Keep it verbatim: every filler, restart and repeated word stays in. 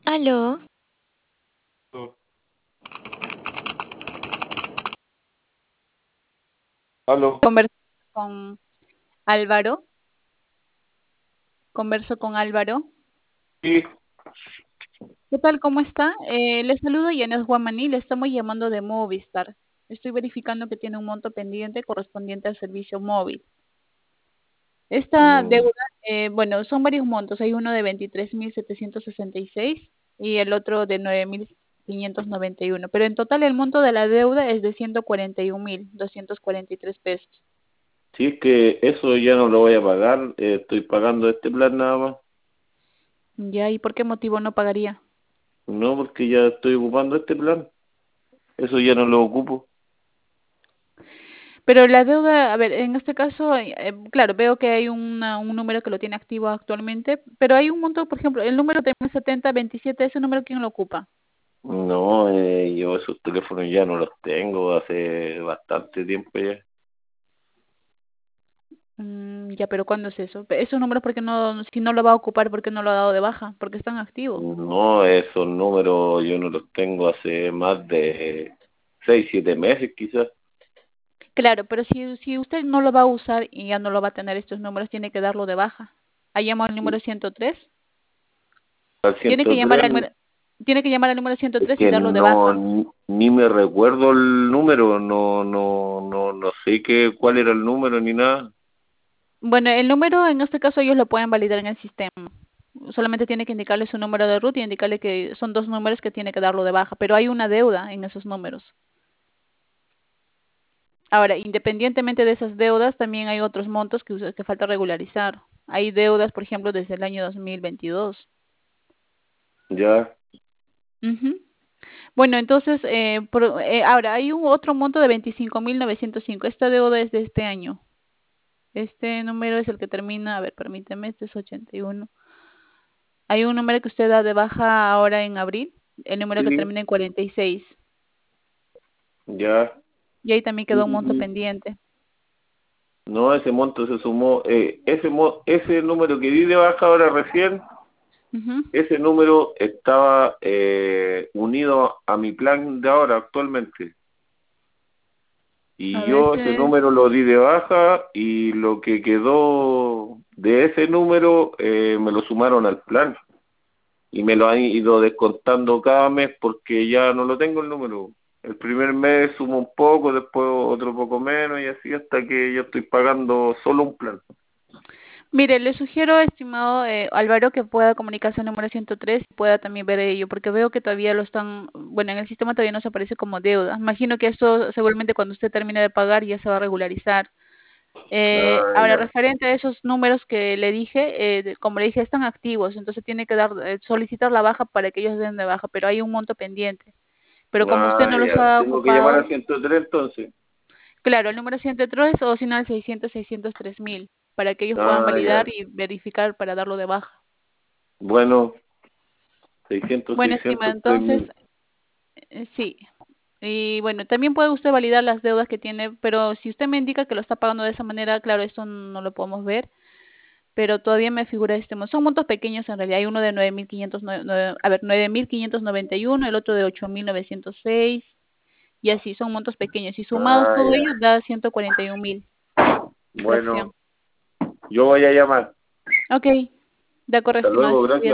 Aló, Aló, Converso con Álvaro, converso con Álvaro. sí, ¿Qué tal? ¿Cómo está? Eh, le saludo Yanes Guamaní, le estamos llamando de Movistar. Estoy verificando que tiene un monto pendiente correspondiente al servicio móvil. Esta mm, deuda, eh, bueno, son varios montos. Hay uno de veintitrés mil setecientos sesenta y seis y el otro de nueve mil quinientos noventa y uno. Pero en total el monto de la deuda es de ciento cuarenta y un mil doscientos cuarenta y tres pesos. si es que eso ya no lo voy a pagar, eh, estoy pagando este plan nada más, ¿Ya? ¿Y por qué motivo no pagaría? no porque ya estoy ocupando este plan, eso ya no lo ocupo. Pero la deuda, a ver, en este caso, eh, eh, claro, veo que hay una, un número que lo tiene activo actualmente, pero hay un monto, por ejemplo, el número de setenta veintisiete, ese número, ¿quién lo ocupa? No, eh, yo esos teléfonos ya no los tengo hace bastante tiempo ya. Mm, ya, pero ¿cuándo es eso? Pe- Esos números, ¿por qué no, si no lo va a ocupar, por qué no lo ha dado de baja? Porque están activos. No, esos números yo no los tengo hace más de seis, siete meses quizás. Claro, pero si, si usted no lo va a usar y ya no lo va a tener estos números, tiene que darlo de baja. Ahí llama al número ciento tres, Al tiene que llamar ciento tres, al número, tiene que llamar al número ciento es tres y que darlo de no, baja. ni, ni me recuerdo el número, no, no, no, no sé qué, cuál era el número ni nada. Bueno, el número en este caso ellos lo pueden validar en el sistema. Solamente tiene que indicarle su número de ruta y indicarle que son dos números que tiene que darlo de baja, pero hay una deuda en esos números. Ahora, independientemente de esas deudas, también hay otros montos que, us- que falta regularizar. Hay deudas, por ejemplo, desde el año dos mil veintidós. Ya, Ujú. Bueno, entonces, eh, por- eh, ahora hay un otro monto de veinticinco mil novecientos cinco. Esta deuda es de este año. Este número es el que termina, a ver, permíteme, este es ochenta y uno. Hay un número que usted da de baja ahora en abril, el número que sí, termina en cuarenta y seis. ya. Y ahí también quedó un monto Y pendiente. no, ese monto se sumó, eh, ese mo- ese número que di de baja ahora recién, Ujú. ese número estaba eh, unido a mi plan de ahora actualmente. A Y yo ese veces, número lo di de baja y lo que quedó de ese número eh, me lo sumaron al plan. Y me lo han ido descontando cada mes porque ya no lo tengo el número. El primer mes sumo un poco, después otro poco menos y así hasta que yo estoy pagando solo un plan. mire, le sugiero, estimado eh, Álvaro, que pueda comunicarse al número ciento tres y pueda también ver ello, porque veo que todavía lo están, bueno, en el sistema todavía no se aparece como deuda. Imagino que esto seguramente cuando usted termine de pagar ya se va a regularizar. Eh, Ah, ahora, ya. referente a esos números que le dije, eh, de- como le dije, están activos, entonces tiene que dar, eh, solicitar la baja para que ellos den de baja, pero hay un monto pendiente. Pero como usted Ah, no los ya. ha Tengo que llamar ocupado, al ciento tres entonces. claro, el número ciento tres o si no el seiscientos, seiscientos tres mil, para que ellos puedan Ah, validar ya. y verificar para darlo de baja. Bueno, seiscientos, Bueno, estimado, seiscientos, tres entonces, mil. eh, sí. Y bueno, también puede usted validar las deudas que tiene, pero si usted me indica que lo está pagando de esa manera, claro, esto no lo podemos ver, pero todavía me figura este monto. Son montos pequeños en realidad. Hay uno de nueve mil quinientos, a ver, nueve mil quinientos noventa y uno, el otro de ocho mil novecientos seis, y así, son montos pequeños. Y sumados Ah, todo ya. ello da ciento cuarenta y un mil, Bueno, fracción. yo voy a llamar. Ok, de acuerdo, Hasta estimado. luego, gracias.